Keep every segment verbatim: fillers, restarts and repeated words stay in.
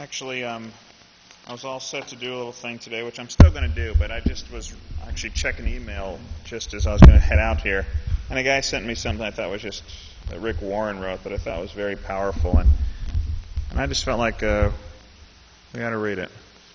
Actually, um, I was all set to do a little thing today, which I'm still going to do, but I just was actually checking email just as I was going to head out here. And a guy sent me something I thought was just, that Rick Warren wrote, that I thought was very powerful. And, and I just felt like uh, we ought to read it.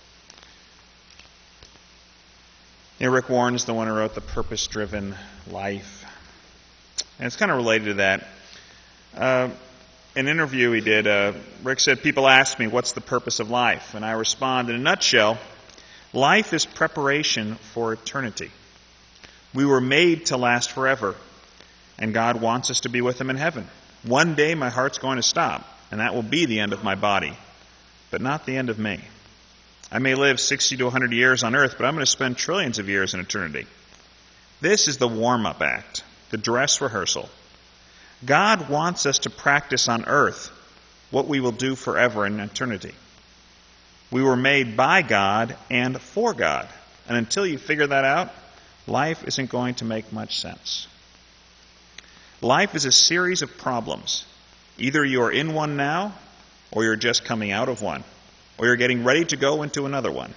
You know, Rick Warren is the one who wrote The Purpose-Driven Life. And it's kind of related to that. Uh, an interview he did, uh, Rick said, people ask me, what's the purpose of life? And I respond, in a nutshell, life is preparation for eternity. We were made to last forever, and God wants us to be with Him in heaven. One day my heart's going to stop, and that will be the end of my body, but not the end of me. I may live sixty to one hundred years on earth, but I'm going to spend trillions of years in eternity. This is the warm-up act, the dress rehearsal. God wants us to practice on earth what we will do forever in eternity. We were made by God and for God. And until you figure that out, life isn't going to make much sense. Life is a series of problems. Either you're in one now, or you're just coming out of one, or you're getting ready to go into another one.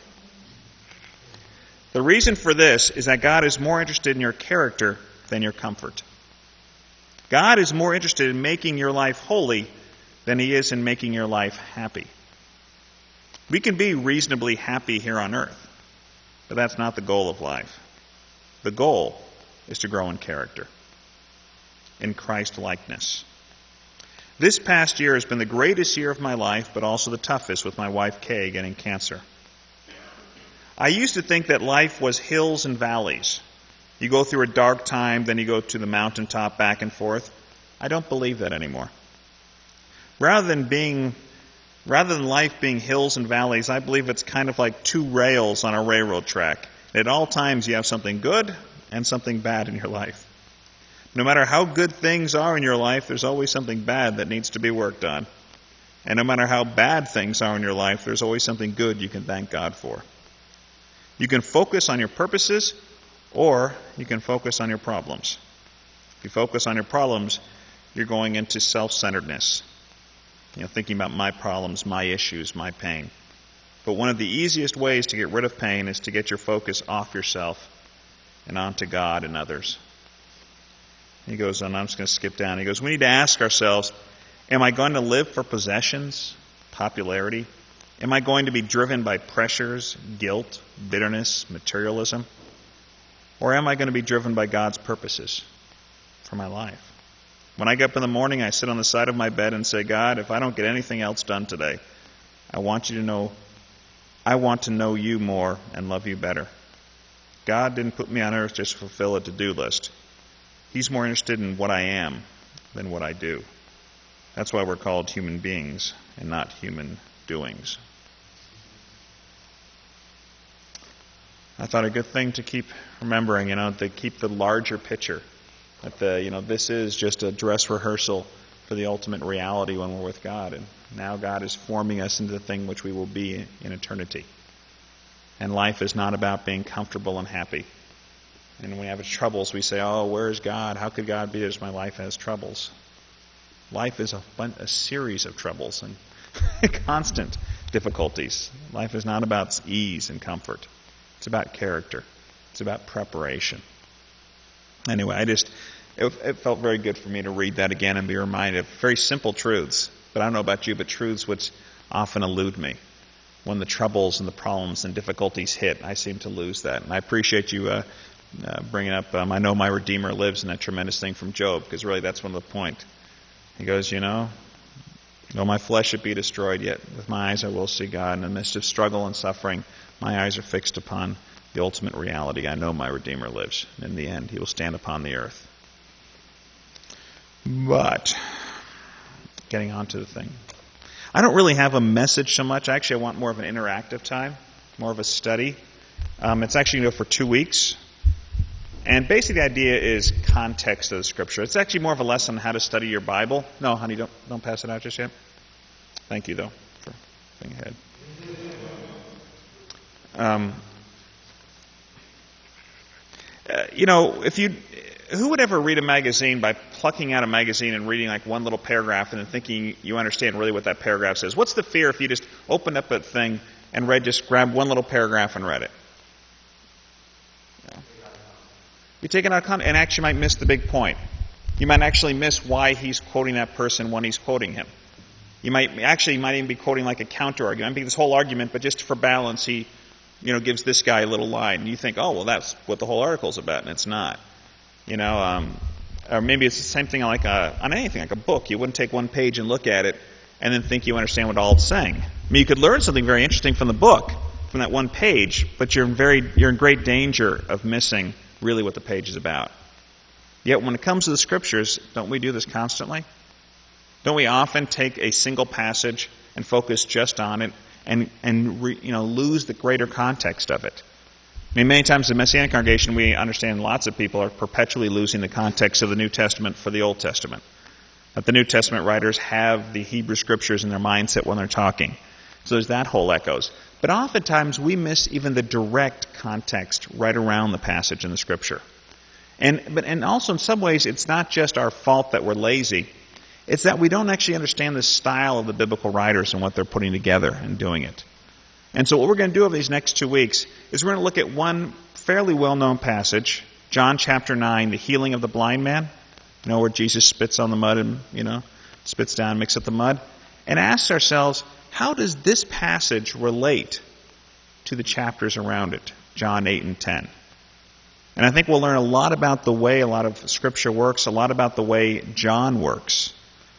The reason for this is that God is more interested in your character than your comfort. God is more interested in making your life holy than He is in making your life happy. We can be reasonably happy here on earth, but that's not the goal of life. The goal is to grow in character, in Christ-likeness. This past year has been the greatest year of my life, but also the toughest with my wife Kay getting cancer. I used to think that life was hills and valleys. You go through a dark time, then you go to the mountaintop back and forth. I don't believe that anymore. Rather than being, rather than life being hills and valleys, I believe it's kind of like two rails on a railroad track. At all times you have something good and something bad in your life. No matter how good things are in your life, there's always something bad that needs to be worked on. And no matter how bad things are in your life, there's always something good you can thank God for. You can focus on your purposes, or you can focus on your problems. If you focus on your problems, you're going into self-centeredness. You know, thinking about my problems, my issues, my pain. But one of the easiest ways to get rid of pain is to get your focus off yourself and onto God and others. He goes on, I'm just going to skip down. He goes, we need to ask ourselves, am I going to live for possessions, popularity? Am I going to be driven by pressures, guilt, bitterness, materialism? Or am I going to be driven by God's purposes for my life? When I get up in the morning, I sit on the side of my bed and say, God, if I don't get anything else done today, I want you to know, I want to know you more and love you better. God didn't put me on earth just to fulfill a to-do list. He's more interested in what I am than what I do. That's why we're called human beings and not human doings. I thought a good thing to keep remembering, you know, to keep the larger picture. That the, you know, this is just a dress rehearsal for the ultimate reality when we're with God. And now God is forming us into the thing which we will be in eternity. And life is not about being comfortable and happy. And when we have troubles, we say, oh, where's God? How could God be as my life has troubles? Life is a, a series of troubles and constant difficulties. Life is not about ease and comfort. It's about character. It's about preparation. Anyway, I just, it, it felt very good for me to read that again and be reminded of very simple truths. But I don't know about you, but truths which often elude me. When the troubles and the problems and difficulties hit, I seem to lose that. And I appreciate you uh, uh, bringing up, um, I know my Redeemer lives, in that tremendous thing from Job, because really that's one of the point. He goes, you know, though my flesh should be destroyed, yet with my eyes I will see God. In the midst of struggle and suffering, my eyes are fixed upon the ultimate reality. I know my Redeemer lives. In the end, He will stand upon the earth. But, getting on to the thing. I don't really have a message so much. Actually, I want more of an interactive time, more of a study. Um, it's actually going to go for two weeks. And basically the idea is context of the Scripture. It's actually more of a lesson on how to study your Bible. No, honey, don't don't pass it out just yet. Thank you, though, for being ahead. Um, uh, you know, if you, who would ever read a magazine by plucking out a magazine and reading like one little paragraph and then thinking you understand really what that paragraph says. What's the fear if you just opened up a thing and read, just grabbed one little paragraph and read it? Yeah. You take it out of context and actually might miss the big point. You might actually miss why he's quoting that person when he's quoting him. You might actually you might even be quoting like a counter argument. I mean, this whole argument, but just for balance, he, you know, gives this guy a little line, and you think, oh, well, that's what the whole article's about, and it's not. You know, um, or maybe it's the same thing like a, on anything, like a book. You wouldn't take one page and look at it and then think you understand what all it's saying. I mean, you could learn something very interesting from the book, from that one page, but you're in very you're in great danger of missing really what the page is about. Yet when it comes to the Scriptures, don't we do this constantly? Don't we often take a single passage and focus just on it and, and re, you know, lose the greater context of it? I mean, many times in the Messianic congregation, we understand lots of people are perpetually losing the context of the New Testament for the Old Testament. That the New Testament writers have the Hebrew Scriptures in their mindset when they're talking. So there's that whole echoes. But oftentimes we miss even the direct context right around the passage in the Scripture. And but and also in some ways it's not just our fault that we're lazy. It's that we don't actually understand the style of the biblical writers and what they're putting together and doing it. And so what we're going to do over these next two weeks is we're going to look at one fairly well-known passage, John chapter nine, the healing of the blind man. You know, where Jesus spits on the mud and, you know, spits down, mixes up the mud. And asks ourselves, how does this passage relate to the chapters around it, John eight and ten? And I think we'll learn a lot about the way a lot of Scripture works, a lot about the way John works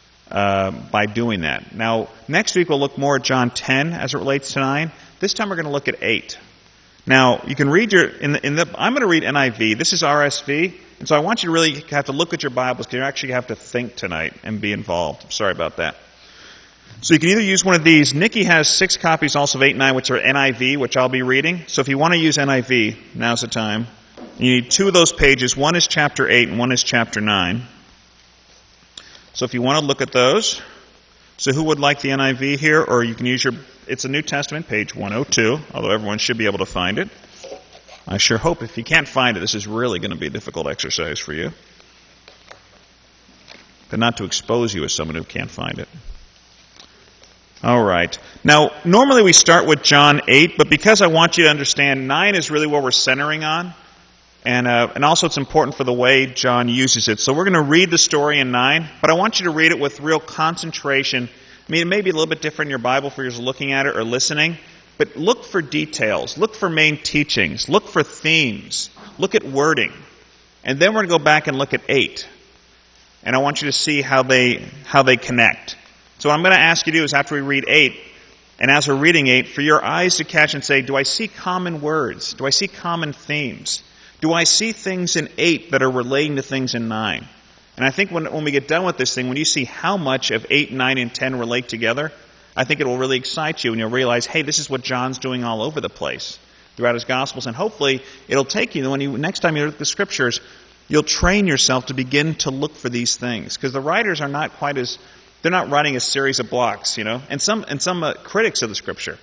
uh, by doing that. Now, next week we'll look more at John ten as it relates to nine. This time we're going to look at eight. Now, you can read your, in the, in the I'm going to read N I V. This is R S V. And so I want you to really have to look at your Bibles because you actually have to think tonight and be involved. I'm sorry about that. So you can either use one of these. Nikki has six copies also of eight and nine, which are N I V, which I'll be reading. So if you want to use N I V, now's the time. You need two of those pages. One is chapter eight and one is chapter nine. So if you want to look at those. So who would like the N I V here? Or you can use your, it's a New Testament, page one oh two, although everyone should be able to find it. I sure hope if you can't find it, this is really going to be a difficult exercise for you. But not to expose you as someone who can't find it. All right. Now, normally we start with John eight, but because I want you to understand, nine is really what we're centering on. And uh, and also it's important for the way John uses it. So we're going to read the story in nine, but I want you to read it with real concentration. I mean, it may be a little bit different in your Bible for yours looking at it or listening, but look for details. Look for main teachings. Look for themes. Look at wording. And then we're going to go back and look at eight. And I want you to see how they how they connect. So what I'm going to ask you to do is after we read eight, and as we're reading eight, for your eyes to catch and say, do I see common words? Do I see common themes? Do I see things in eight that are relating to things in nine? And I think when, when we get done with this thing, when you see how much of eight, nine, and ten relate together, I think it will really excite you and you'll realize, hey, this is what John's doing all over the place throughout his Gospels. And hopefully it'll take you, when you next time you look at the Scriptures, you'll train yourself to begin to look for these things. Because the writers are not quite as, they're not writing a series of blocks, you know. And some, and some uh, critics of the Scripture,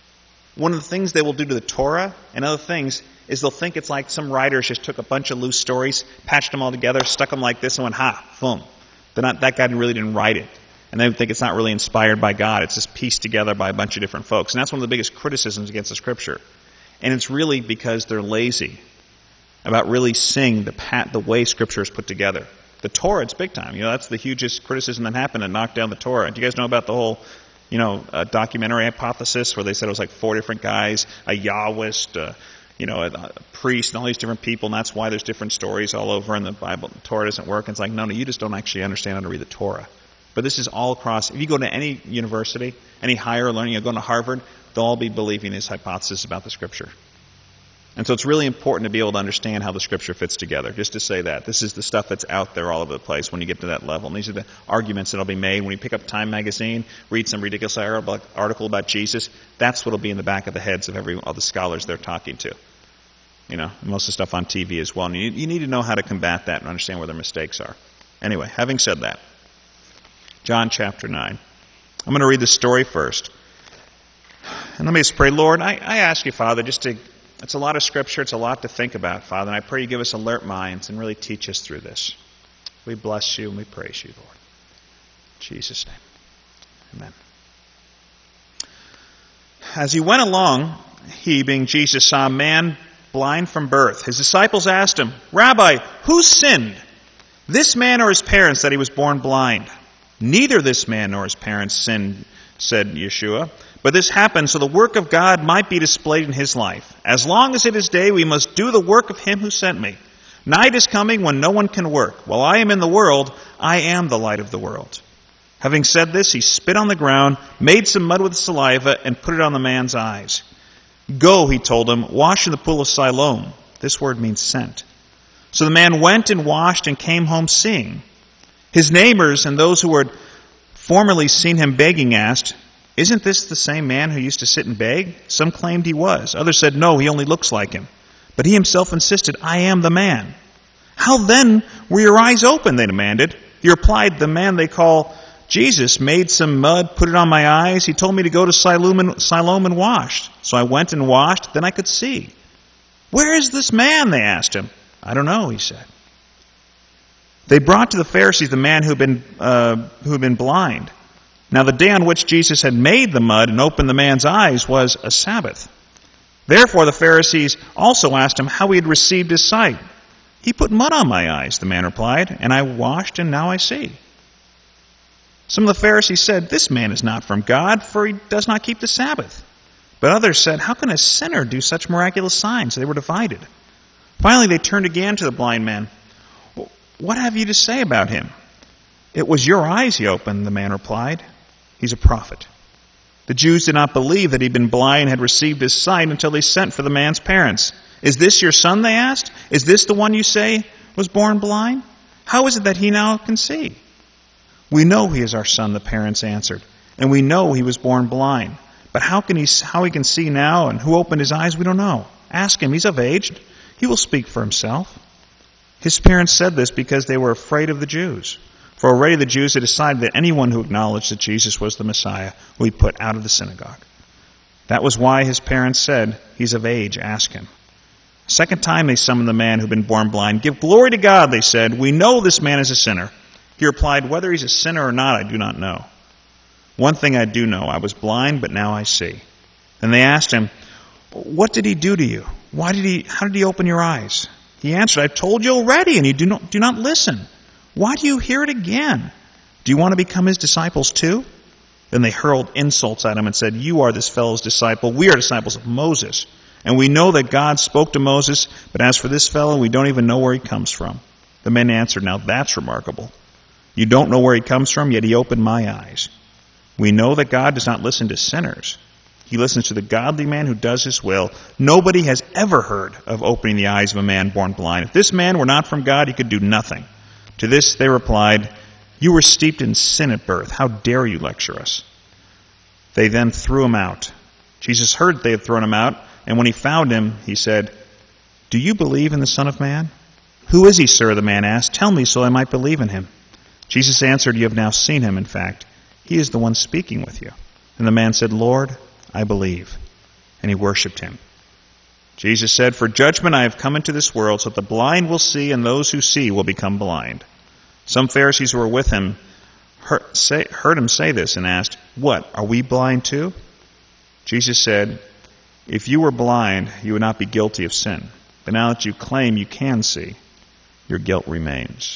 one of the things they will do to the Torah and other things is they'll think it's like some writers just took a bunch of loose stories, patched them all together, stuck them like this, and went, ha, boom. They're not, that guy really didn't write it. And they think it's not really inspired by God. It's just pieced together by a bunch of different folks. And that's one of the biggest criticisms against the Scripture. And it's really because they're lazy about really seeing the pat, the way Scripture is put together. The Torah, it's big time. You know, that's the hugest criticism that happened to knock down the Torah. Do you guys know about the whole, you know, uh, documentary hypothesis where they said it was like four different guys, a Yahwist, uh, you know, a, a priest, and all these different people, and that's why there's different stories all over in the Bible. The Torah doesn't work. And it's like, no, no, you just don't actually understand how to read the Torah. But this is all across. If you go to any university, any higher learning, you're going to Harvard, they'll all be believing this hypothesis about the Scripture. And so it's really important to be able to understand how the Scripture fits together. Just to say that. This is the stuff that's out there all over the place when you get to that level. And these are the arguments that will be made. When you pick up Time magazine, read some ridiculous article about Jesus, that's what will be in the back of the heads of every all the scholars they're talking to. You know, most of the stuff on T V as well. And you, you need to know how to combat that and understand where their mistakes are. Anyway, having said that, John chapter nine. I'm going to read the story first. And let me just pray. Lord, I, I ask you, Father, just to, it's a lot of Scripture, it's a lot to think about, Father, and I pray you give us alert minds and really teach us through this. We bless you and we praise you, Lord. In Jesus' name. Amen. As he went along, he, being Jesus, saw a man blind from birth. His disciples asked him, Rabbi, who sinned, this man or his parents, that he was born blind? Neither this man nor his parents sinned, said Yeshua. But this happened so the work of God might be displayed in his life. As long as it is day, we must do the work of him who sent me. Night is coming when no one can work. While I am in the world, I am the light of the world. Having said this, he spit on the ground, made some mud with saliva, and put it on the man's eyes. Go, he told him, wash in the pool of Siloam. This word means sent. So the man went and washed and came home seeing. His neighbors and those who had formerly seen him begging asked, Isn't this the same man who used to sit and beg? Some claimed he was. Others said, No, he only looks like him. But he himself insisted, I am the man. How then were your eyes open? They demanded. He replied, The man they call Jesus made some mud, put it on my eyes. He told me to go to Siloam and, Siloam and wash. So I went and washed, then I could see. Where is this man? They asked him. I don't know, he said. They brought to the Pharisees the man who had been, uh, who had been blind. Now the day on which Jesus had made the mud and opened the man's eyes was a Sabbath. Therefore the Pharisees also asked him how he had received his sight. He put mud on my eyes, the man replied, and I washed and now I see. Some of the Pharisees said, This man is not from God, for he does not keep the Sabbath. But others said, How can a sinner do such miraculous signs? They were divided. Finally they turned again to the blind man. What have you to say about him? It was your eyes he opened, the man replied. He's a prophet. The Jews did not believe that he'd been blind and had received his sight until they sent for the man's parents. Is this your son, they asked? Is this the one you say was born blind? How is it that he now can see? We know he is our son, the parents answered, and we know he was born blind. But how can he, how he can see now and who opened his eyes, we don't know. Ask him, he's of age. He will speak for himself. His parents said this because they were afraid of the Jews. For already the Jews had decided that anyone who acknowledged that Jesus was the Messiah would be put out of the synagogue. That was why his parents said, He's of age, ask him. A second time they summoned the man who had been born blind. Give glory to God, they said. We know this man is a sinner. He replied, Whether he's a sinner or not, I do not know. One thing I do know, I was blind, but now I see. Then they asked him, What did he do to you? Why did he, how did he open your eyes? He answered, I've told you already, and you do not, do not listen. Why do you hear it again? Do you want to become his disciples too? Then they hurled insults at him and said, You are this fellow's disciple. We are disciples of Moses. And we know that God spoke to Moses, but as for this fellow, we don't even know where he comes from. The men answered, Now that's remarkable. You don't know where he comes from, yet he opened my eyes. We know that God does not listen to sinners. He listens to the godly man who does his will. Nobody has ever heard of opening the eyes of a man born blind. If this man were not from God, he could do nothing. To this they replied, You were steeped in sin at birth. How dare you lecture us? They then threw him out. Jesus heard they had thrown him out, and when he found him, he said, Do you believe in the Son of Man? Who is he, sir? The man asked. Tell me so I might believe in him. Jesus answered, You have now seen him, in fact. He is the one speaking with you. And the man said, Lord, I believe. And he worshipped him. Jesus said, For judgment I have come into this world, so that the blind will see, and those who see will become blind. Some Pharisees who were with him heard, say, heard him say this and asked, What, are we blind too? Jesus said, If you were blind, you would not be guilty of sin. But now that you claim you can see, your guilt remains.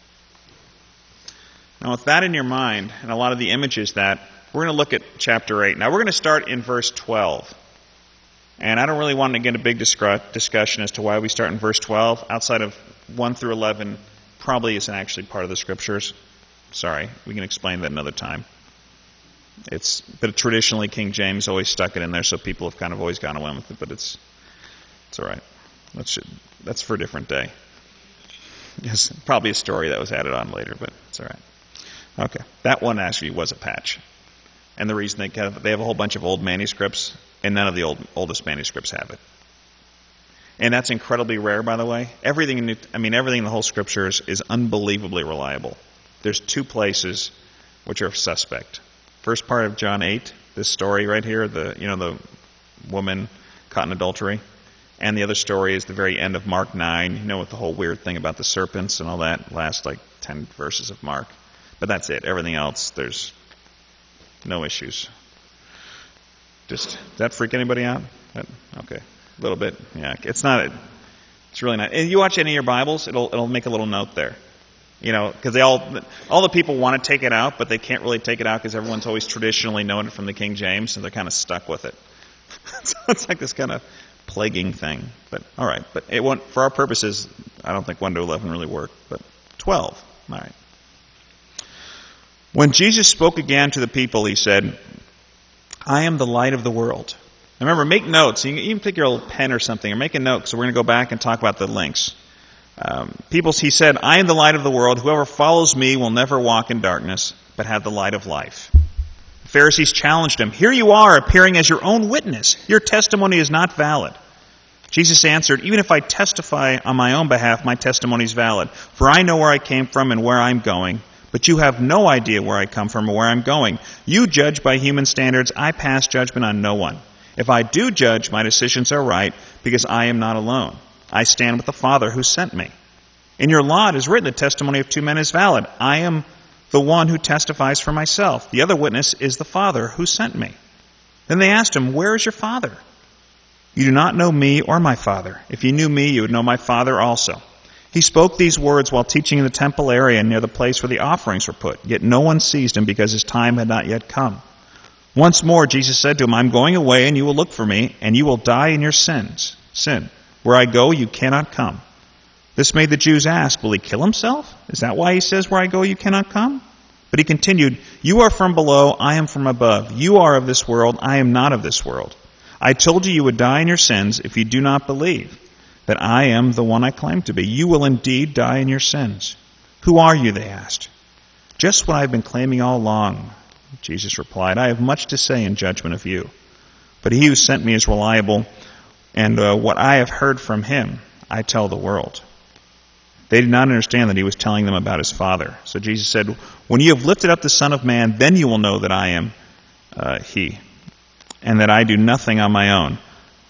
Now with that in your mind, and a lot of the images that, we're going to look at chapter eight. Now we're going to start in verse twelve. And I don't really want to get a big discussion as to why we start in verse twelve. Outside of one through eleven probably isn't actually part of the scriptures. Sorry, we can explain that another time. It's, but traditionally King James always stuck it in there, so people have kind of always gone away with it, but it's it's all right. That's, that's for a different day. It's probably a story that was added on later, but it's all right. Okay, that one actually was a patch. And the reason they have, they have a whole bunch of old manuscripts, and none of the old, oldest manuscripts have it. And that's incredibly rare, by the way. Everything in New, I mean, everything in the whole Scriptures is unbelievably reliable. There's two places which are suspect. First part of John eight, this story right here, the you know the woman caught in adultery. And the other story is the very end of Mark nine, you know, with the whole weird thing about the serpents and all that, last like ten verses of Mark. But that's it. Everything else, there's no issues. Just, does that freak anybody out? Okay. A little bit. Yeah. It's not, it's really not. And you watch any of your Bibles, it'll, it'll make a little note there. You know, because they all, all the people want to take it out, but they can't really take it out because everyone's always traditionally known it from the King James, so they're kind of stuck with it. So it's like this kind of plaguing thing. But, all right. But it won't, for our purposes, I don't think one to eleven really work, but twelve. All right. When Jesus spoke again to the people, he said, I am the light of the world. Now remember, make notes. You can even pick your little pen or something, or make a note, so we're going to go back and talk about the links. Um, people, he said, I am the light of the world. Whoever follows me will never walk in darkness, but have the light of life. The Pharisees challenged him. Here you are, appearing as your own witness. Your testimony is not valid. Jesus answered, even if I testify on my own behalf, my testimony is valid. For I know where I came from and where I'm going, but you have no idea where I come from or where I'm going. You judge by human standards. I pass judgment on no one. If I do judge, my decisions are right, because I am not alone. I stand with the Father who sent me. In your law it is written, the testimony of two men is valid. I am the one who testifies for myself. The other witness is the Father who sent me. Then they asked him, where is your Father? You do not know me or my Father. If you knew me, you would know my Father also. He spoke these words while teaching in the temple area near the place where the offerings were put. Yet no one seized him because his time had not yet come. Once more, Jesus said to him, I'm going away and you will look for me, and you will die in your sins. Sin. Where I go, you cannot come. This made the Jews ask, will he kill himself? Is that why he says, where I go, you cannot come? But he continued, you are from below, I am from above. You are of this world, I am not of this world. I told you you would die in your sins if you do not believe that I am the one I claim to be. You will indeed die in your sins. Who are you, they asked. Just what I've been claiming all along, Jesus replied. I have much to say in judgment of you. But he who sent me is reliable, and uh, what I have heard from him, I tell the world. They did not understand that he was telling them about his Father. So Jesus said, when you have lifted up the Son of Man, then you will know that I am uh, he, and that I do nothing on my own,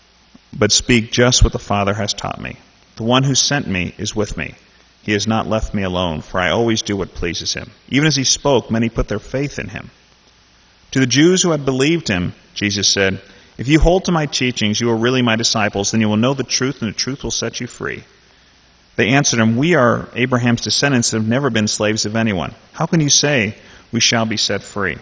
but speak just what the Father has taught me. The one who sent me is with me. He has not left me alone, for I always do what pleases him. Even as he spoke, many put their faith in him. To the Jews who had believed him, Jesus said, if you hold to my teachings, you are really my disciples, then you will know the truth, and the truth will set you free. They answered him, we are Abraham's descendants and have never been slaves of anyone. How can you say we shall be set free?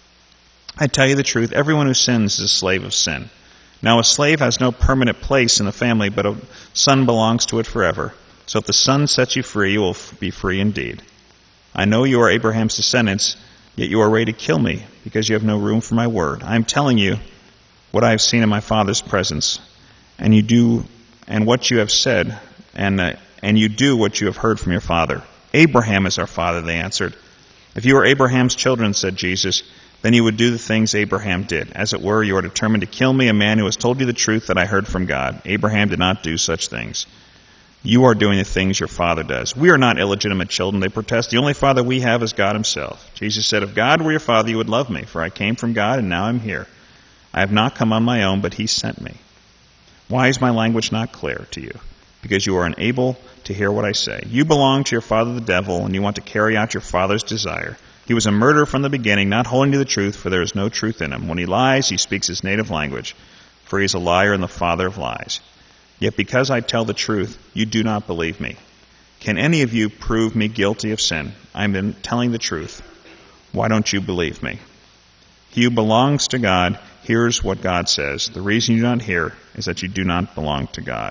I tell you the truth, everyone who sins is a slave of sin. Now a slave has no permanent place in the family, but a son belongs to it forever. So if the Son sets you free, you will be free indeed. I know you are Abraham's descendants, yet you are ready to kill me, because you have no room for my word. I am telling you what I have seen in my Father's presence, and you do, and what you have said, and uh, and you do what you have heard from your father. Abraham is our father, they answered. If you were Abraham's children, said Jesus, then you would do the things Abraham did. As it were, you are determined to kill me, a man who has told you the truth that I heard from God. Abraham did not do such things. You are doing the things your father does. We are not illegitimate children, they protest. The only father we have is God himself. Jesus said, if God were your father, you would love me, for I came from God and now I'm here. I have not come on my own, but he sent me. Why is my language not clear to you? Because you are unable to hear what I say. You belong to your father the devil, and you want to carry out your father's desire. He was a murderer from the beginning, not holding to the truth, for there is no truth in him. When he lies, he speaks his native language, for he is a liar and the father of lies. Yet because I tell the truth, you do not believe me. Can any of you prove me guilty of sin? I am been telling the truth. Why don't you believe me? He who belongs to God hears what God says. The reason you do not hear is that you do not belong to God.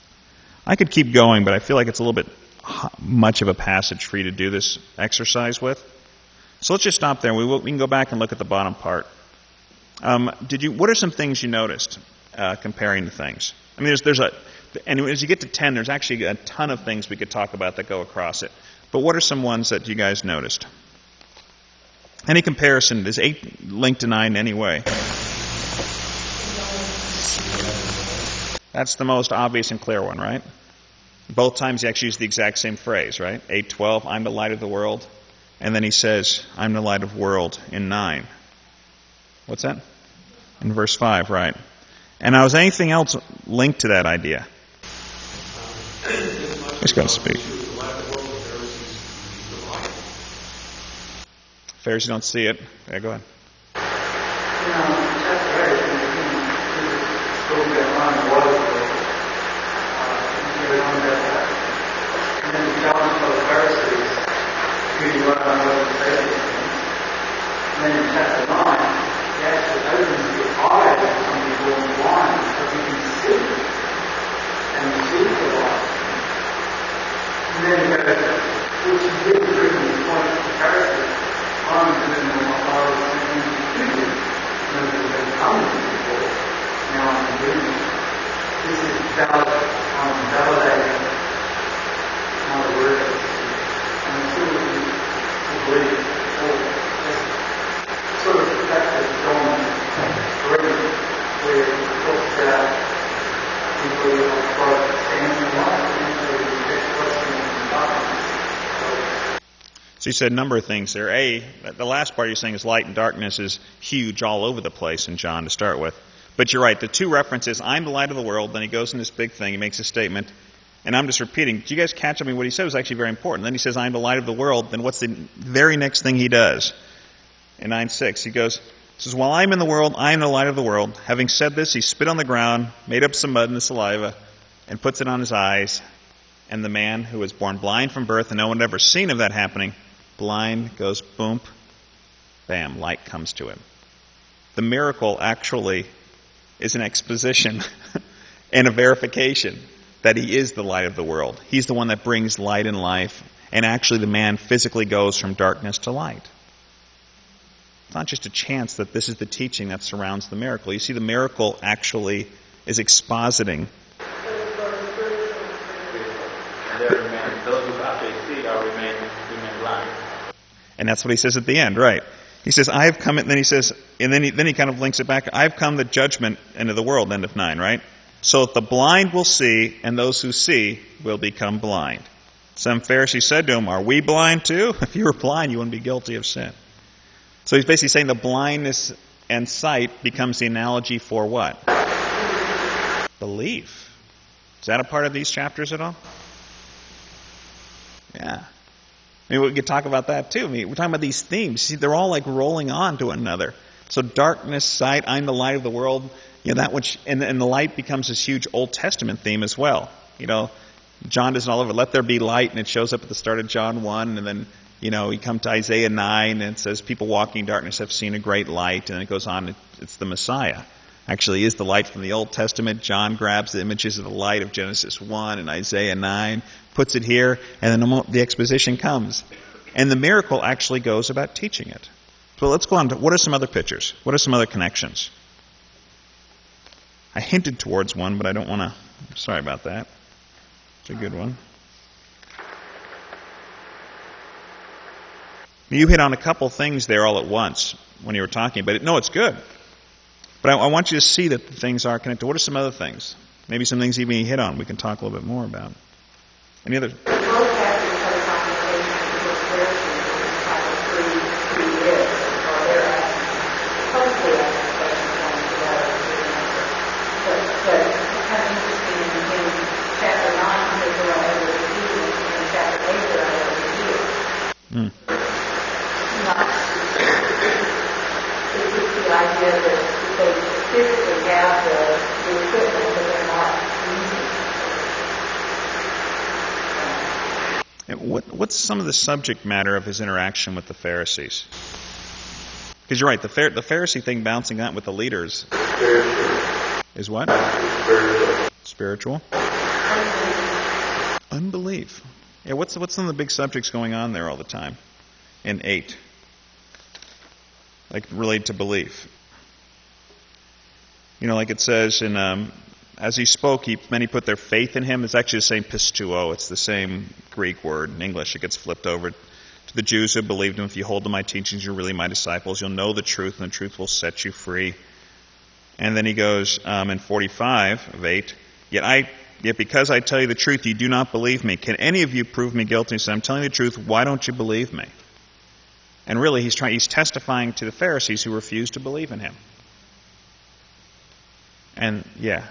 I could keep going, but I feel like it's a little bit much of a passage for you to do this exercise with. So let's just stop there. We, will, we can go back and look at the bottom part. Um, did you? What are some things you noticed uh, comparing the things? I mean, there's, there's a, and as you get to ten, there's actually a ton of things we could talk about that go across it. But what are some ones that you guys noticed? Any comparison? Is eight linked to nine in any way? That's the most obvious and clear one, right? Both times he actually used the exact same phrase, right? eight twelve, I'm the light of the world. And then he says, I'm the light of the world in nine. What's that? In verse five, right? And now, is anything else linked to that idea? He's going to speak. Pharisees don't see it. Yeah, go ahead. You know, chapter eight, Jesus spoke that line of water, uh, on that path. And then he challenged the Pharisees, who you run on what to say these things. And then in chapter nine, he actually opens the eyes of some people in blind so we can see and receive the light. And then he goes, which is really proving the point of the Pharisees. I'm doing what I was saying to you. When it has come before, now I'm doing it. This is valid, I'm validating my words. And it's sort of to believe, or just sort of back to John three, where it talks about people who are both standing in light and who reject blessing and darkness. So you said a number of things there. A, the last part you're saying is light and darkness is huge all over the place in John to start with. But you're right, the two references, I'm the light of the world, then he goes in this big thing, he makes a statement, and I'm just repeating. Do you guys catch up? I mean, what he said was actually very important. Then he says, I'm the light of the world, then what's the very next thing he does? In nine six, he goes, he says, while I'm in the world, I am the light of the world. Having said this, he spit on the ground, made up some mud in the saliva, and puts it on his eyes. And the man who was born blind from birth, and no one had ever seen of that happening, blind goes boom, bam, light comes to him. The miracle actually is an exposition and a verification that he is the light of the world. He's the one that brings light and life, and actually the man physically goes from darkness to light. It's not just a chance that this is the teaching that surrounds the miracle. You see, the miracle actually is expositing. And that's what he says at the end, right? He says, I have come, and then he says, and then he, then he kind of links it back, I've come the judgment into the world, end of nine, right? So that the blind will see, and those who see will become blind. Some Pharisees said to him, are we blind too? If you were blind, you wouldn't be guilty of sin. So he's basically saying the blindness and sight becomes the analogy for what? Belief. Is that a part of these chapters at all? Yeah. I mean, we could talk about that too. I mean, we're talking about these themes. See, they're all like rolling on to one another. So darkness, sight, I'm the light of the world. You know, that which, and, and the light becomes this huge Old Testament theme as well. You know, John does it all over. Let there be light, and it shows up at the start of John one, and then, you know, you come to Isaiah nine, and it says, people walking in darkness have seen a great light, and it goes on, it's the Messiah. Actually is the light from the Old Testament. John grabs the images of the light of Genesis one and Isaiah nine, puts it here, and then the exposition comes. And the miracle actually goes about teaching it. So let's go on to, what are some other pictures? What are some other connections? I hinted towards one, but I don't want to, sorry about that. It's a good one. You hit on a couple things there all at once when you were talking, but it, no, it's good. But I, I want you to see that the things are connected. What are some other things? Maybe some things even you hit on we can talk a little bit more about. Any other? Hmm. It's the idea that they physically have the, the equipment, but they're not using it. And what, what's some of the subject matter of his interaction with the Pharisees? Because you're right, the, Phar- the Pharisee thing bouncing out with the leaders is what? Spiritual. Spiritual. Unbelief. Yeah, what's what's some of the big subjects going on there all the time? In eight. Like related to belief. You know, like it says in, um, as he spoke, he, many put their faith in him. It's actually the same pistuo. It's the same Greek word. In English, it gets flipped over. To the Jews who believed him, if you hold to my teachings, you're really my disciples. You'll know the truth, and the truth will set you free. And then he goes um, in forty-five of eight, yet I... Yet because I tell you the truth, you do not believe me. Can any of you prove me guilty? He said, I'm telling you the truth. Why don't you believe me? And really, he's trying, he's testifying to the Pharisees who refused to believe in him. And, yeah.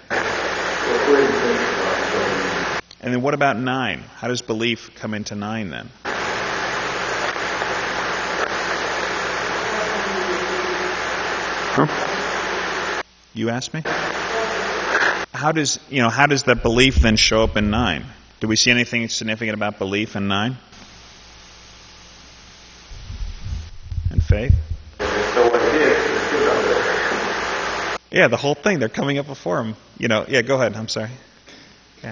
And then what about nine? How does belief come into nine then? Huh? You asked me? How does, you know, how does that belief then show up in nine? Do we see anything significant about belief in nine? And faith? Yeah, the whole thing. They're coming up before him. You know, yeah, go ahead. I'm sorry. Yeah.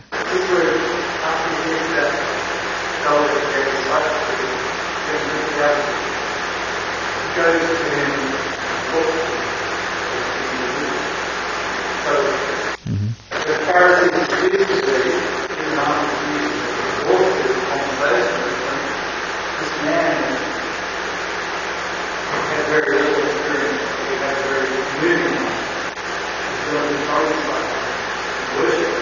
Mm-hmm. The Pharisees previously, even after Jesus walked through the conversation with them, this man had very little experience. He had very moving life. He was in tongues like worship.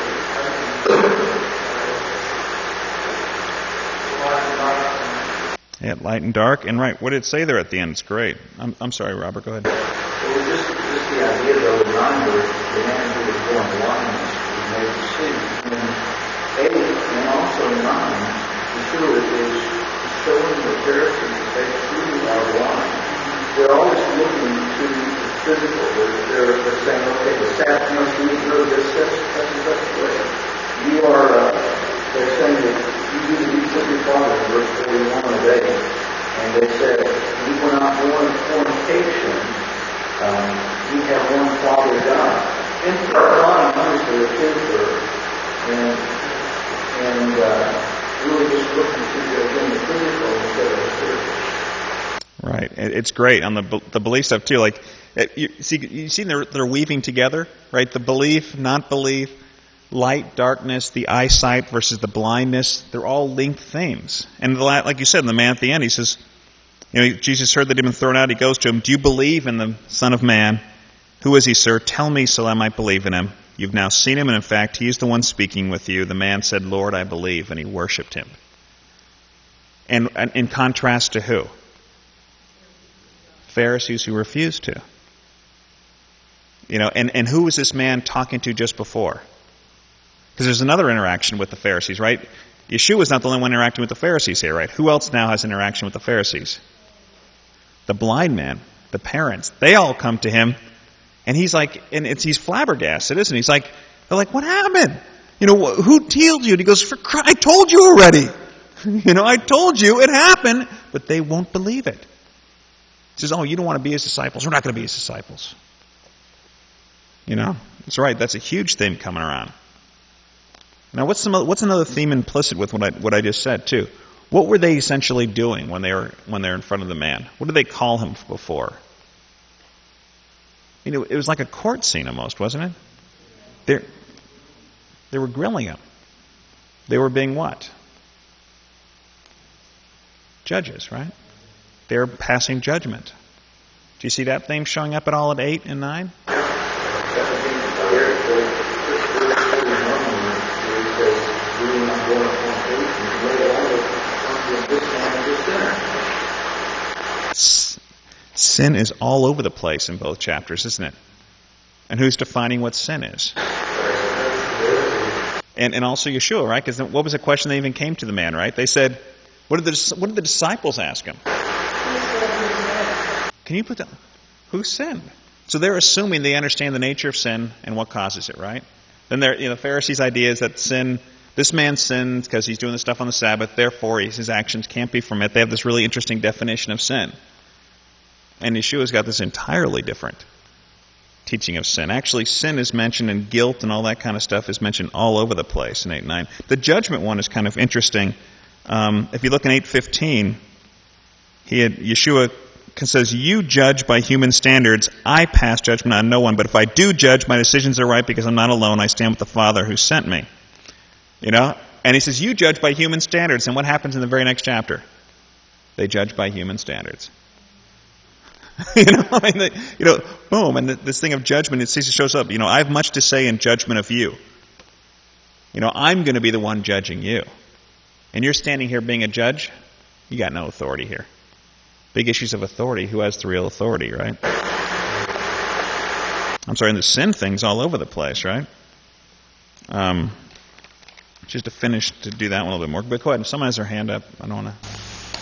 Yeah, light and dark. And right, what did it say there at the end? It's great. I'm, I'm sorry, Robert, go ahead. Well, just, just the idea, though, in nine, where the man who was born blind was made to see. And eight, and also nine, Yeshua is showing the Pharisees that they truly are blind. They're always looking to the physical. They're, they're, they're saying, okay, the Sabbath must be good, this, such, such and such way. You are, uh, they're saying that you do the deeds of your father in verse forty-one a day. And they said, we were not born of fornication. Um, we have one Father God. And for blind, obviously, a picture, and and uh, really just looking to the, again, the physical instead of the spiritual. Right. It's great on the the belief stuff too. Like, you see, you see, they're they're weaving together, right? The belief, not belief, light, darkness, the eyesight versus the blindness. They're all linked themes. And the, like you said, in the man at the end, he says, you know, Jesus heard that he'd been thrown out. He goes to him, do you believe in the Son of Man? Who is he, sir? Tell me so I might believe in him. You've now seen him, and in fact, he is the one speaking with you. The man said, Lord, I believe, and he worshipped him. And, and in contrast to who? Pharisees who refused to. You know, and, and who was this man talking to just before? Because there's another interaction with the Pharisees, right? Yeshua is not the only one interacting with the Pharisees here, right? Who else now has interaction with the Pharisees? The blind man, the parents. They all come to him, and he's like, and it's he's flabbergasted, isn't he? He's like, they're like, what happened? You know, who healed you? And he goes, for Christ, I told you already. You know, I told you it happened, but they won't believe it. He says, oh, you don't want to be his disciples. We're not going to be his disciples. You know, that's right. That's a huge theme coming around. Now, what's some, what's another theme implicit with what I what I just said too? What were they essentially doing when they were when they were in front of the man? What did they call him before? You know, it was like a court scene almost, wasn't it? They they were grilling him. They were being what? Judges, right? They were passing judgment. Do you see that theme showing up at all at eight and nine? Sin is all over the place in both chapters, isn't it? And who's defining what sin is? And and also Yeshua, right? Because what was the question they even came to the man, right? They said, what did the what did the disciples ask him? Can you put that? Who sinned? So they're assuming they understand the nature of sin and what causes it, right? Then they're, you know, the Pharisees' idea is that sin, this man sinned because he's doing this stuff on the Sabbath, therefore his actions can't be from it. They have this really interesting definition of sin. And Yeshua's got this entirely different teaching of sin. Actually, sin is mentioned, and guilt and all that kind of stuff is mentioned all over the place in eight and nine. The judgment one is kind of interesting. Um, if you look in eight fifteen, he had, Yeshua says, you judge by human standards. I pass judgment on no one. But if I do judge, my decisions are right because I'm not alone. I stand with the Father who sent me. You know? And he says, you judge by human standards. And what happens in the very next chapter? They judge by human standards. you know, I mean, they, you know, boom, and this thing of judgment, it shows up. You know, I have much to say in judgment of you. You know, I'm going to be the one judging you. And you're standing here being a judge, you got no authority here. Big issues of authority. Who has the real authority, right? I'm sorry, and the sin thing's all over the place, right? Um, just to finish, to do that one a little bit more. But go ahead, if someone has their hand up, I don't want to...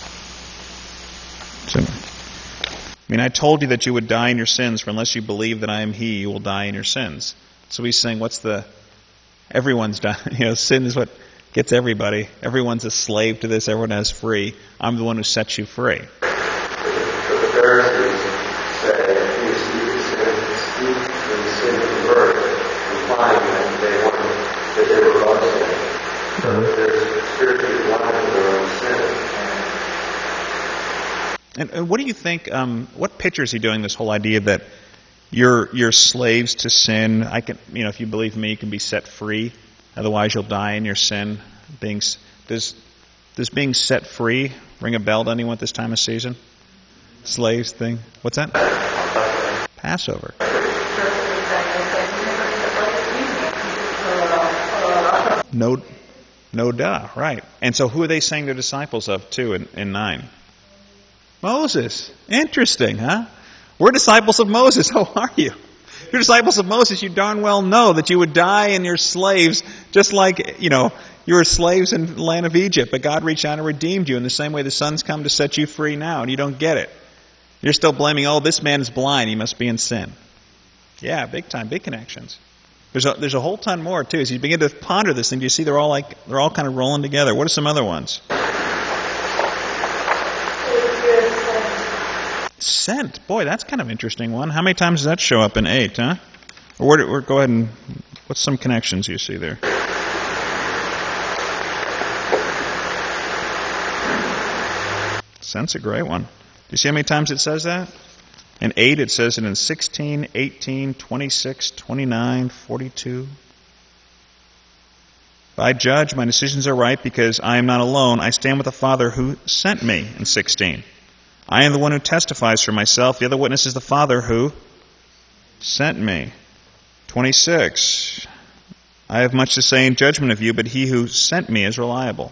So, I mean, I told you that you would die in your sins, for unless you believe that I am He, you will die in your sins. So he's saying, what's the... Everyone's dying. You know, sin is what gets everybody. Everyone's a slave to this. Everyone has free. I'm the one who sets you free. But the Pharisees said, he was steeped in the sin of the word, implying that they wanted, that they were God's sin. So that they're spiritually blind to their own sin. And, and what do you think, um, what picture is he doing this whole idea that you're, you're slaves to sin? I can, you know, if you believe me, you can be set free. Otherwise you'll die in your sin. Being, does, does being set free ring a bell to anyone at this time of season? Slaves thing? What's that? Passover. No, no duh, right. And so who are they saying they're disciples of, too, in, in nine? Moses. Interesting, huh? We're disciples of Moses. How are you? If you're disciples of Moses, you darn well know that you would die and you're slaves, just like, you know, you were slaves in the land of Egypt, but God reached out and redeemed you in the same way the Son's come to set you free now, and you don't get it. You're still blaming, oh, this man is blind, he must be in sin. Yeah, big time, big connections. There's a, there's a whole ton more, too. As you begin to ponder this thing, do you see they're all like, they're all kind of rolling together. What are some other ones? Sent. Boy, that's kind of an interesting one. How many times does that show up in eight, huh? Or, where, or go ahead and, what's some connections you see there? Sent's a great one. Do you see how many times it says that? In eight, it says it in sixteen, eighteen, twenty-six, twenty-nine, forty-two. I judge my decisions are right because I am not alone. I stand with the Father who sent me, in sixteen. I am the one who testifies for myself. The other witness is the Father who sent me. twenty-six. I have much to say in judgment of you, but he who sent me is reliable.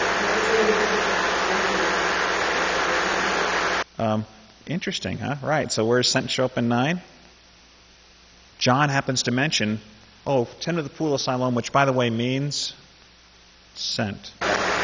Um, interesting, huh? Right. So where does sent show up in nine? John happens to mention, oh, tend to the pool of Siloam, which, by the way, means sent.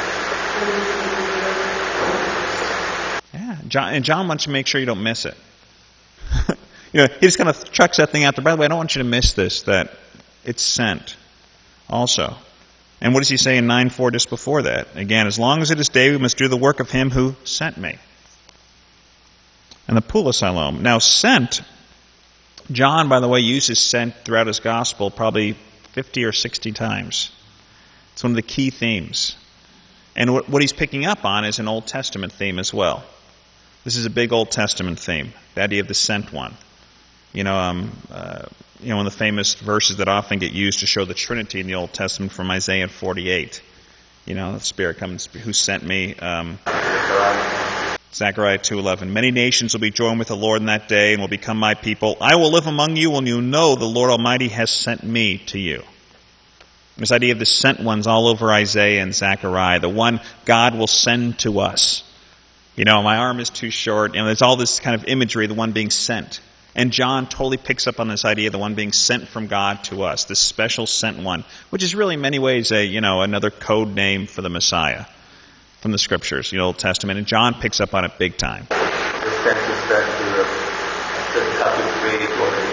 Yeah, John, and John wants to make sure you don't miss it. You know, he just kind of chucks that thing out there. By the way, I don't want you to miss this, that it's sent also. And what does he say in nine four just before that? Again, as long as it is day, we must do the work of him who sent me. And the pool of Siloam. Now, sent, John, by the way, uses sent throughout his gospel probably fifty or sixty times. It's one of the key themes. And what, what he's picking up on is an Old Testament theme as well. This is a big Old Testament theme, the idea of the sent one. You know, um, uh, you know, one of the famous verses that often get used to show the Trinity in the Old Testament from Isaiah forty-eight. You know, the Spirit comes, who sent me. Um, Zechariah two eleven. Many nations will be joined with the Lord in that day and will become my people. I will live among you and you know the Lord Almighty has sent me to you. This idea of the sent ones all over Isaiah and Zechariah. The one God will send to us. You know, my arm is too short. You know, there's all this kind of imagery, the one being sent. And John totally picks up on this idea, the one being sent from God to us, this special sent one, which is really in many ways a, you know, another code name for the Messiah from the Scriptures, the Old Testament. And John picks up on it big time. The sense is that to the copy of faith or the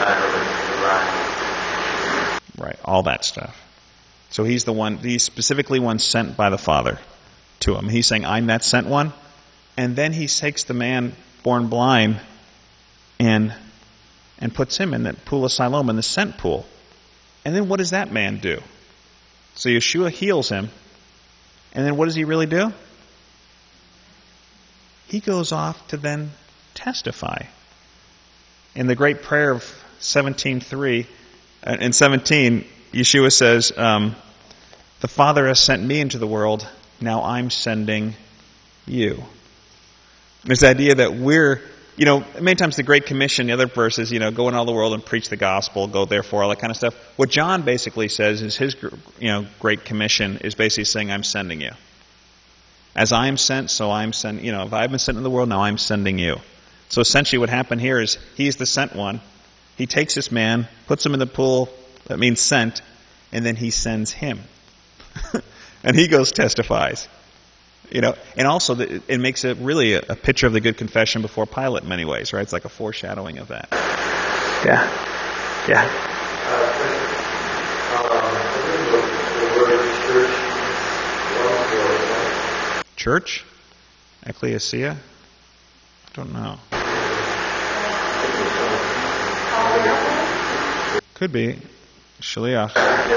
time of the Right, all that stuff. So he's the one, he's specifically one sent by the Father to him. He's saying, I'm that sent one. And then he takes the man born blind and and puts him in the pool of Siloam, in the sent pool. And then what does that man do? So Yeshua heals him. And then what does he really do? He goes off to then testify. In the great prayer of seventeen three, uh, in seventeen, Yeshua says, um, the Father has sent me into the world, now I'm sending you. There's the idea that we're, you know, many times the Great Commission, the other verses, you know, go in all the world and preach the gospel, go therefore, all that kind of stuff. What John basically says is his, you know, Great Commission is basically saying, I'm sending you. As I am sent, so I'm sent, you know, if I've been sent in the world, now I'm sending you. So essentially what happened here is he's the sent one, He takes this man, puts him in the pool, that means sent, and then he sends him. And he goes testifies. You know, and also the, it makes it really a, a picture of the good confession before Pilate in many ways, right? It's like a foreshadowing of that. Yeah. Yeah. Church? Ecclesia? I don't know. Could be. Shaliach.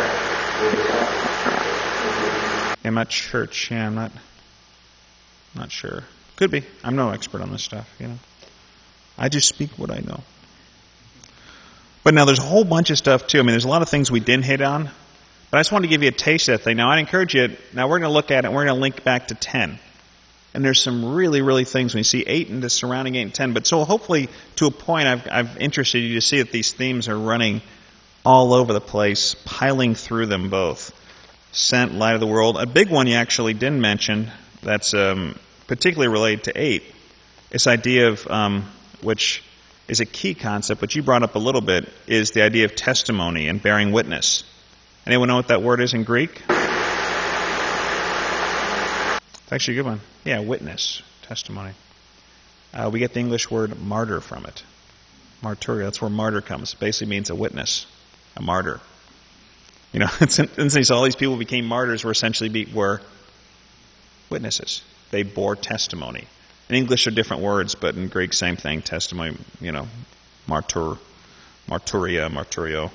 I'm not church. Yeah, I'm not not sure. Could be. I'm no expert on this stuff, you know. I just speak what I know. But now there's a whole bunch of stuff too. I mean, there's a lot of things we didn't hit on. But I just wanted to give you a taste of that thing. Now, I'd encourage you, now we're going to look at it and we're going to link back to ten. And there's some really, really things when you see eight and the surrounding eight and ten. But so hopefully, to a point, I've, I've interested you to see that these themes are running all over the place, piling through them both. Sent, light of the world. A big one you actually didn't mention that's um, particularly related to eight. This idea of, um, which is a key concept, but you brought up a little bit, is the idea of testimony and bearing witness. Anyone know what that word is in Greek? It's actually a good one. Yeah, witness, testimony. Uh, we get the English word martyr from it. Martyria, that's where martyr comes. It basically means a witness, a martyr. You know, since all these people became martyrs, were essentially be, were witnesses. They bore testimony. In English are different words, but in Greek, same thing. Testimony, you know, martyr, martyria, martyrio.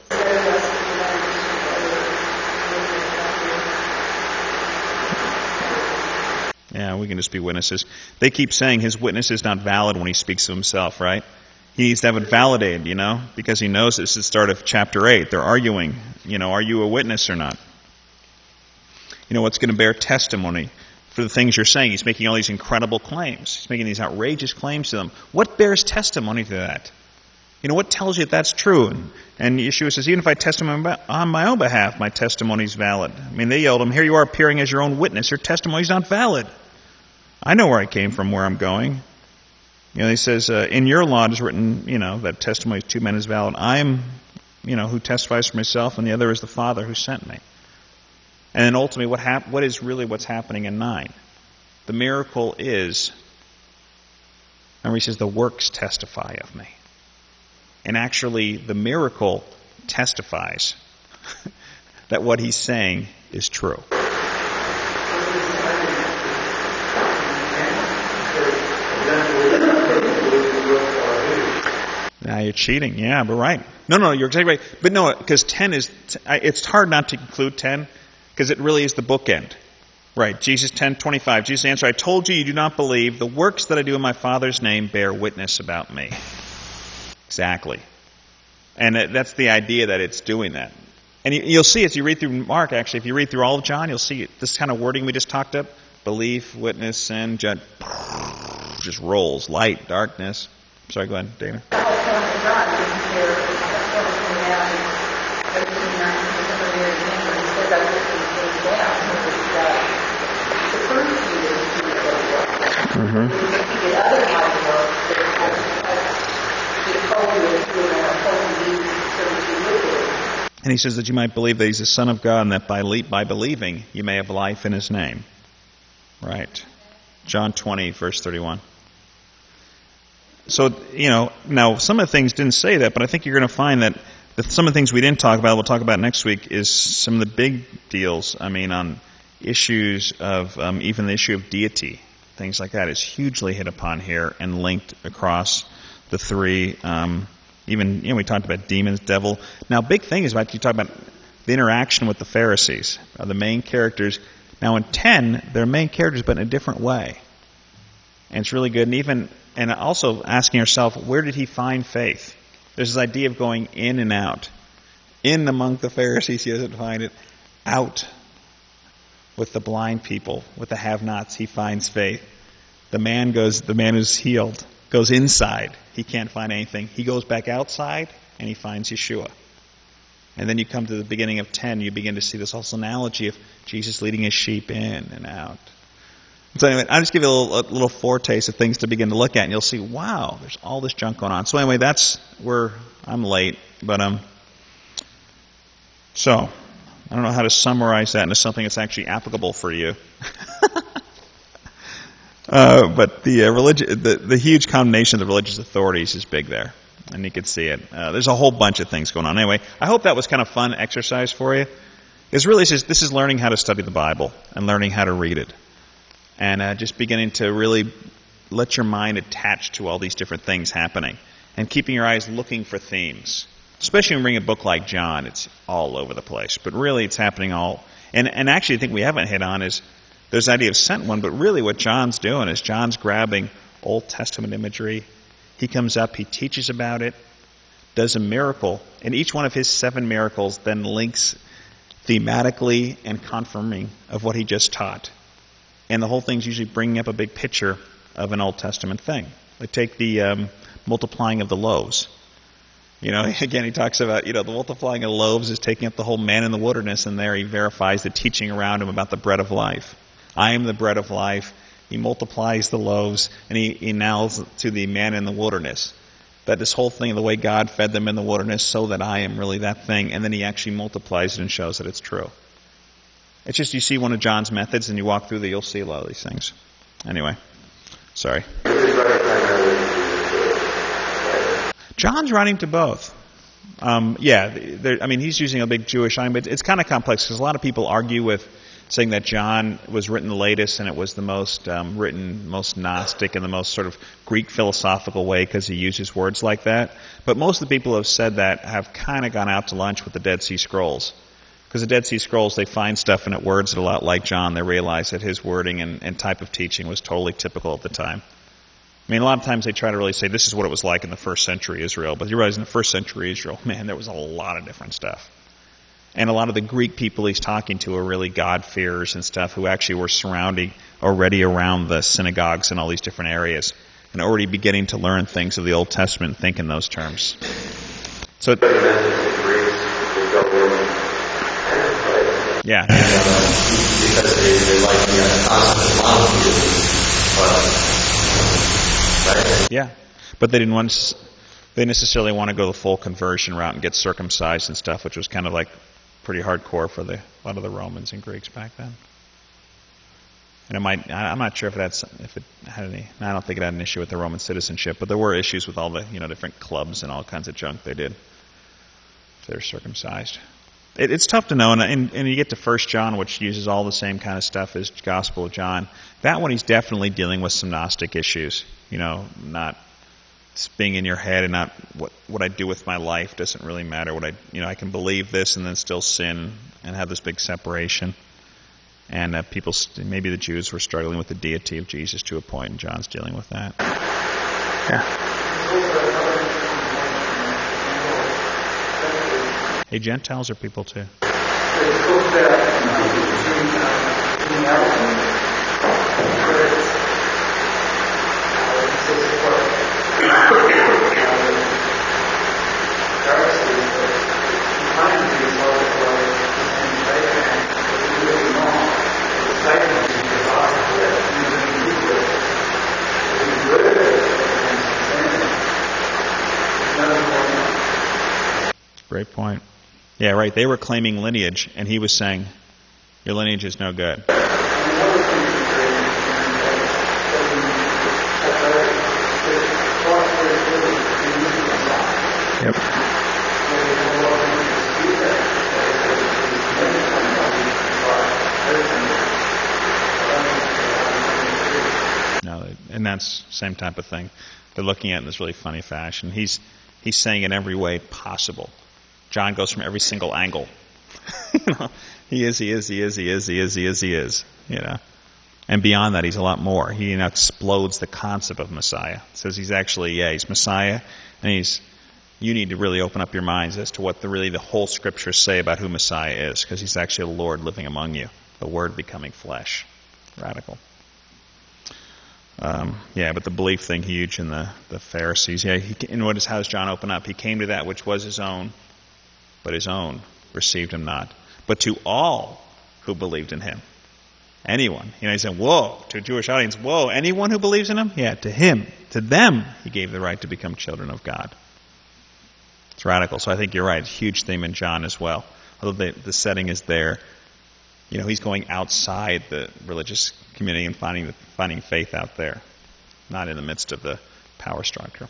Yeah, we can just be witnesses. They keep saying his witness is not valid when he speaks of himself, right? He needs to have it validated, you know, because he knows this is the start of chapter eight. They're arguing, you know, are you a witness or not? You know, what's going to bear testimony for the things you're saying? He's making all these incredible claims. He's making these outrageous claims to them. What bears testimony to that? You know, what tells you that that's true? And, and Yeshua says, even if I testify on my own behalf, my testimony is valid. I mean, they yelled at him, here you are appearing as your own witness. Your testimony is not valid. I know where I came from, where I'm going. You know, he says, uh, in your law it is written, you know, that testimony of two men is valid. I am, you know, who testifies for myself, and the other is the Father who sent me. And then ultimately, what hap- what is really what's happening in nine? The miracle is, remember he says, the works testify of me. And actually, the miracle testifies that what he's saying is true. Now you're cheating. Yeah, but right. No, no, you're exactly right. But no, because ten is, it's hard not to conclude ten, because it really is the bookend. Right, Jesus ten twenty-five. Jesus answered, I told you you do not believe. The works that I do in my Father's name bear witness about me. Exactly. And that's the idea that it's doing that. And you'll see as you read through Mark, actually, if you read through all of John, you'll see this kind of wording we just talked up. Belief, witness, sin, judge. Just rolls. Light, darkness. Sorry, go ahead, Dana. Mm-hmm. And he says that you might believe that he's the Son of God, and that by le- by believing you may have life in his name. Right. John twenty, verse thirty-one. So, you know, now some of the things didn't say that, but I think you're going to find that the, some of the things we didn't talk about, we'll talk about next week, is some of the big deals, I mean, on issues of, um, even the issue of deity, things like that is hugely hit upon here and linked across the three, um, even, you know, we talked about demons, devil. Now, big thing is about, you talk about the interaction with the Pharisees, are the main characters. Now, in ten, they're main characters, but in a different way. And it's really good. And even, and also asking yourself, where did he find faith? There's this idea of going in and out. In among the Pharisees, he doesn't find it. Out with the blind people, with the have-nots, he finds faith. The man goes, the man who's healed goes inside. He can't find anything. He goes back outside and he finds Yeshua. And then you come to the beginning of ten, you begin to see this whole analogy of Jesus leading his sheep in and out. So anyway, I'll just give you a little, a little foretaste of things to begin to look at, and you'll see, wow, there's all this junk going on. So anyway, that's where I'm late, but um, so I don't know how to summarize that into something that's actually applicable for you. uh, but the uh, religi- the the huge condemnation of the religious authorities is big there, and you can see it. Uh, there's a whole bunch of things going on. Anyway, I hope that was kind of fun exercise for you. It's really just this is learning how to study the Bible and learning how to read it. And uh, just beginning to really let your mind attach to all these different things happening. And keeping your eyes looking for themes. Especially when you read a book like John, it's all over the place. But really it's happening all... And, and actually I think we haven't hit on is there's the idea of sent one, but really what John's doing is John's grabbing Old Testament imagery. He comes up, he teaches about it, does a miracle, and each one of his seven miracles then links thematically and confirming of what he just taught. And the whole thing's usually bringing up a big picture of an Old Testament thing. They take the um, multiplying of the loaves. You know, again, he talks about, you know, the multiplying of the loaves is taking up the whole man in the wilderness, and there he verifies the teaching around him about the bread of life. I am the bread of life. He multiplies the loaves, and he, he nails to the man in the wilderness. That this whole thing, the way God fed them in the wilderness, so that I am really that thing. And then he actually multiplies it and shows that it's true. It's just you see one of John's methods and you walk through that, you'll see a lot of these things. Anyway, sorry. John's writing to both. Um, yeah, I mean, he's using a big Jewish line, but it's kind of complex because a lot of people argue with saying that John was written the latest and it was the most um, written, most Gnostic and the most sort of Greek philosophical way because he uses words like that. But most of the people who have said that have kind of gone out to lunch with the Dead Sea Scrolls. Because the Dead Sea Scrolls, they find stuff in it, words that are a lot like John. They realize that his wording and, and type of teaching was totally typical at the time. I mean, a lot of times they try to really say this is what it was like in the first century Israel. But you realize in the first century Israel, man, there was a lot of different stuff. And a lot of the Greek people he's talking to are really God-fearers and stuff who actually were surrounding already around the synagogues in all these different areas and already beginning to learn things of the Old Testament and think in those terms. So, it, yeah. Because they, they like the concept of monotheism. Right? Yeah. But they didn't want they necessarily want to go the full conversion route and get circumcised and stuff, which was kind of like pretty hardcore for the, a lot of the Romans and Greeks back then. And it might, I'm not sure if it had, if it had any, I don't think it had an issue with the Roman citizenship, but there were issues with all the, you know, different clubs and all kinds of junk they did if they were circumcised. It, it's tough to know, and, and, and you get to First John, which uses all the same kind of stuff as Gospel of John. That one he's definitely dealing with some Gnostic issues, you know, not being in your head and not what what I do with my life doesn't really matter. What I you know I can believe this and then still sin and have this big separation. And uh, people, maybe the Jews were struggling with the deity of Jesus to a point, and John's dealing with that. Yeah. Hey, Gentiles are people too. Great point. Yeah, right. They were claiming lineage, and he was saying, your lineage is no good. Yep. No, and that's the same type of thing. They're looking at it in this really funny fashion. He's he's saying in every way possible. John goes from every single angle. you know, he is, he is, he is, he is, he is, he is, he is. You know, and beyond that, he's a lot more. He you know, explodes the concept of Messiah. Says he's actually, yeah, he's Messiah, and he's. You need to really open up your minds as to what the really the whole Scriptures say about who Messiah is, because he's actually a Lord living among you, the Word becoming flesh. Radical. Um, yeah, but the belief thing huge in the, the Pharisees. Yeah, he, and what is how does John open up? He came to that which was his own, but his own received him not. But to all who believed in him, Anyone. You know, he said, whoa, to a Jewish audience, whoa, anyone who believes in him? Yeah, to him, to them, he gave the right to become children of God. It's radical. So I think you're right. It's a huge theme in John as well. Although the, the setting is there, you know, he's going outside the religious community and finding the, finding faith out there, not in the midst of the power structure.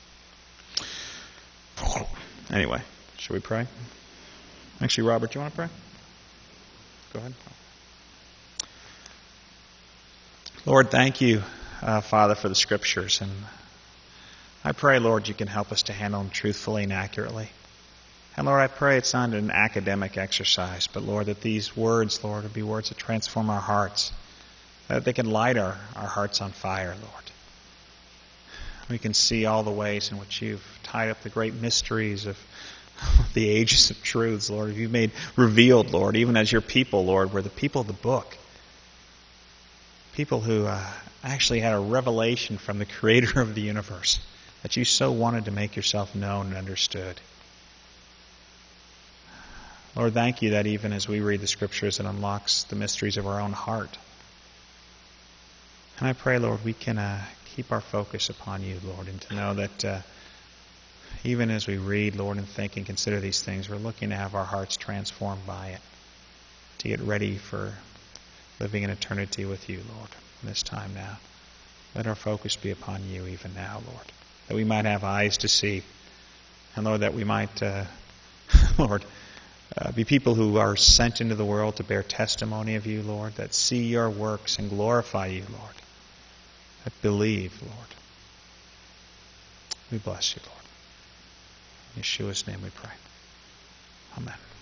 Anyway, should we pray? Actually, Robert, do you want to pray? Go ahead. Lord, thank you, uh, Father, for the Scriptures. And I pray, Lord, you can help us to handle them truthfully and accurately. And Lord, I pray it's not an academic exercise, but Lord, that these words, Lord, would be words that transform our hearts, that they can light our, our hearts on fire, Lord. We can see all the ways in which you've tied up the great mysteries of the ages of truths, Lord. You've made revealed, Lord, even as your people, Lord, we're the people of the book. People who uh, actually had a revelation from the Creator of the universe, that you so wanted to make yourself known and understood. Lord, thank you that even as we read the Scriptures, it unlocks the mysteries of our own heart. And I pray, Lord, we can uh, keep our focus upon you, Lord, and to know that uh, even as we read, Lord, and think and consider these things, we're looking to have our hearts transformed by it, to get ready for living in eternity with you, Lord, in this time now. Let our focus be upon you even now, Lord, that we might have eyes to see. And, Lord, that we might, uh, Lord, uh, be people who are sent into the world to bear testimony of you, Lord, that see your works and glorify you, Lord, that believe, Lord. We bless you, Lord. In Yeshua's name we pray. Amen.